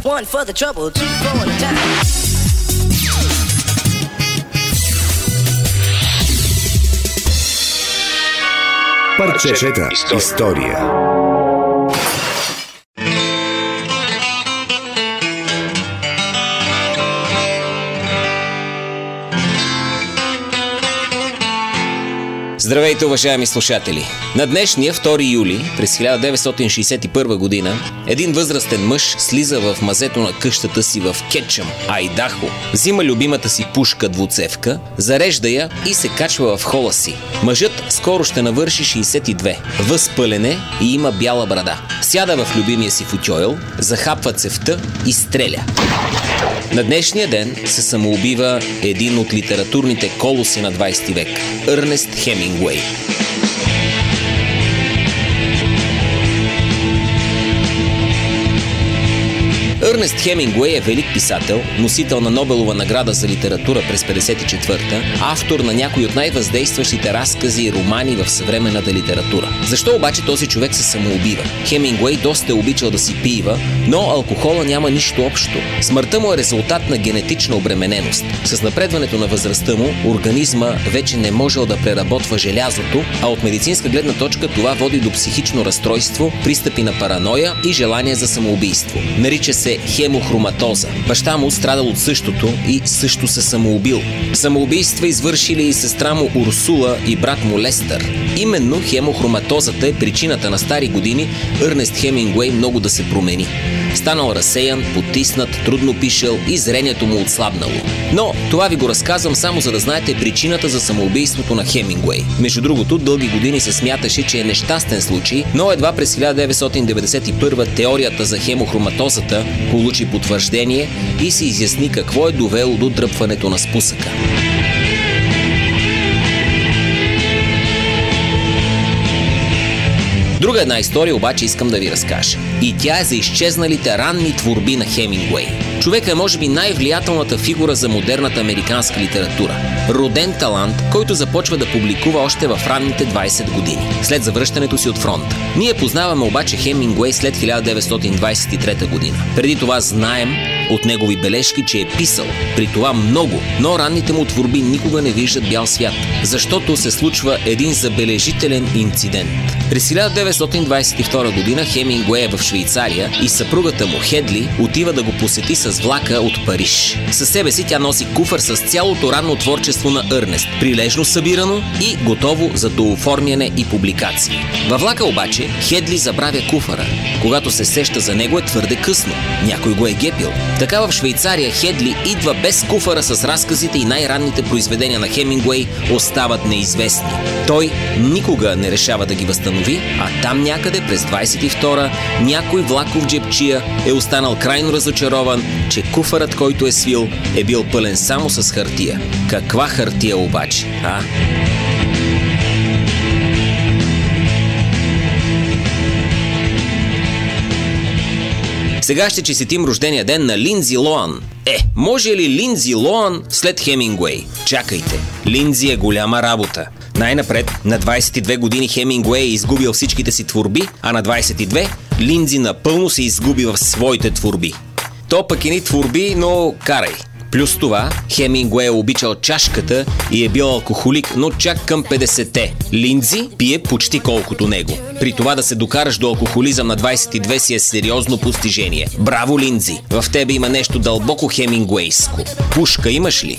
One for the trouble, two for the time. Парчета история. Здравейте, уважаеми слушатели! На днешния 2 юли през 1961 година един възрастен мъж слиза в мазето на къщата си в Кетчъм, Айдахо, взима любимата си пушка двуцевка, зарежда я и се качва в хола си. Мъжът скоро ще навърши 62, възпълен е и има бяла брада. Сяда в любимия си футьойл, захапва цевта и стреля. На днешния ден се самоубива един от литературните колоси на 20 век – Ернест Хемингуей. Ернест Хемингуей е велик писател, носител на Нобелова награда за литература през 1954-та, автор на някои от най-въздействащите разкази и романи в съвременната литература. Защо обаче този човек се самоубива? Хемингуей доста е обичал да си пива, но алкохола няма нищо общо. Смъртта му е резултат на генетична обремененост. С напредването на възрастта му, организма вече не можел да преработва желязото, а от медицинска гледна точка това води до психично разстройство, пристъпи на параноя и желание за самоубийство. Нарича се хемохроматоза. Баща му страдал от същото и също се самоубил. Самоубийства извършили и сестра му Урсула и брат му Лестър. Именно хемохроматозата е причината на стари години Ернест Хемингуей много да се промени. Станал разсеян, потиснат, трудно пишел и зрението му отслабнало. Но това ви го разказвам само за да знаете причината за самоубийството на Хемингуей. Между другото, дълги години се смяташе, че е нещастен случай, но едва през 1991 теорията за хемохроматозата получи потвърждение и се изясни какво е довело до дръпването на спусъка. Друга една история обаче искам да ви разкажа. И тя е за изчезналите ранни творби на Хемингуей. Човекът е може би най-влиятелната фигура за модерната американска литература. Роден талант, който започва да публикува още в ранните 20 години, след завръщането си от фронта. Ние познаваме обаче Хемингуей след 1923 година. Преди това знаем от негови бележки, че е писал, при това много, но ранните му творби никога не виждат бял свят, защото се случва един забележителен инцидент. През 1922 година Хемингуей е в Швейцария и съпругата му Хедли отива да го посети с влака от Париж. Със себе си тя носи куфър с цялото ранно творчество на Ернест, прилежно събирано и готово за дооформяне и публикации. Във влака обаче Хедли забравя куфъра. Когато се сеща за него е твърде късно. Някой го е гепил. Така в Швейцария Хедли идва без куфъра с разказите и най-ранните произведения на Хемингуей остават неизвестни. Той никога не решава да ги възстанови, а там някъде през 22-та някой влаков джебчия е останал крайно разочарован, че куфърът, който е свил, е бил пълен само с хартия. Каква хартия обаче, а? Сега ще честитим рождения ден на Линдзи Лоан. Може ли Линдзи Лоан след Хемингуей? Чакайте, Линдзи е голяма работа. Най-напред, на 22 години Хемингуей е изгубил всичките си творби, а на 22 Линдзи напълно се изгуби в своите творби. То пък ни творби, но карай. Плюс това, Хемингуей е обичал чашката и е бил алкохолик, но чак към 50-те. Линдзи пие почти колкото него. При това да се докараш до алкохолизъм на 22 си е сериозно постижение. Браво, Линдзи! В тебе има нещо дълбоко хемингуейско. Пушка имаш ли?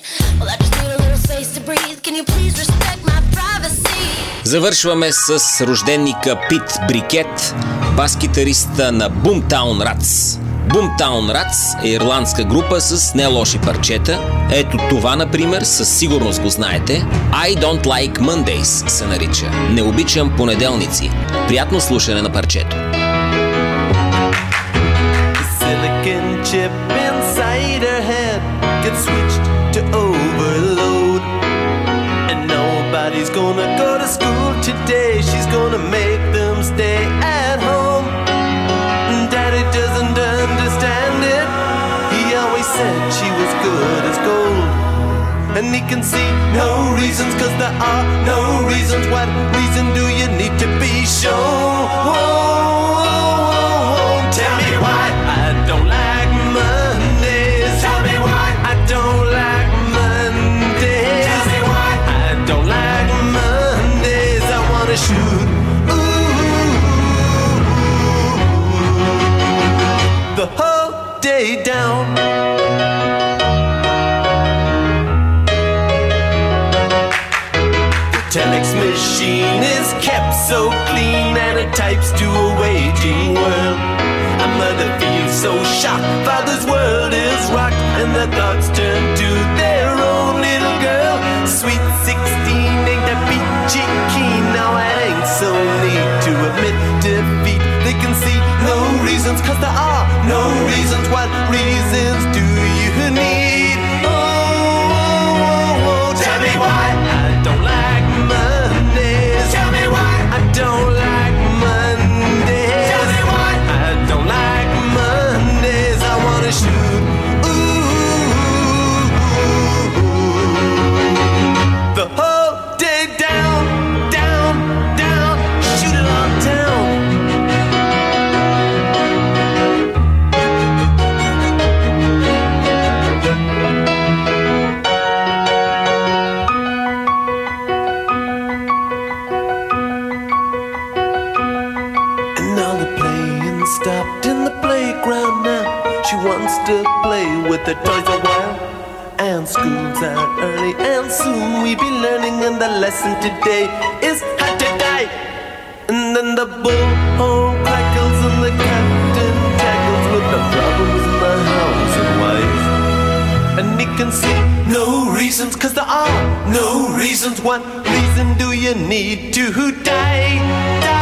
Завършваме с рожденника Пит Брикет, бас-китариста на Boomtown Rats. Boomtown Rats е ирландска група с не лоши парчета. Ето това, например, със сигурност го знаете. I Don't Like Mondays се нарича. Не обичам понеделници. Приятно слушане на парчето. Silicon chip inside her head gets switched to overload, and nobody's gonna go to school today. She's gonna make them stay at home. Daddy doesn't understand it. He always said she was good as gold, and he can see no reasons, 'cause there are no reasons. What reason do you need to be shown? Tell me why I don't like day down. The telex machine is kept so clean and it types to a waging world. A mother feels so shocked, father's world is rocked, and their thoughts turn to their own little girl. Sweet 16 ain't that peachy keen. Now it ain't so neat to admit defeat. They can see no reasons, cause there are no reasons. What reasons do you need? Oh, tell me why I don't like Mondays. Tell me why I don't like Mondays. Tell me why I don't like Mondays. I wanna shoot. The whole day down, down, down, shoot it all down. And now the playing stopped in the playground now. She wants to play with the toys a while. And school's out early and soon we be learning, and the lesson today is how to die. And then the bullhorn crackles and the captain tackles with the problems in the house and wife. And he can see no reasons, cause there are no reasons. What reason do you need to die? Die.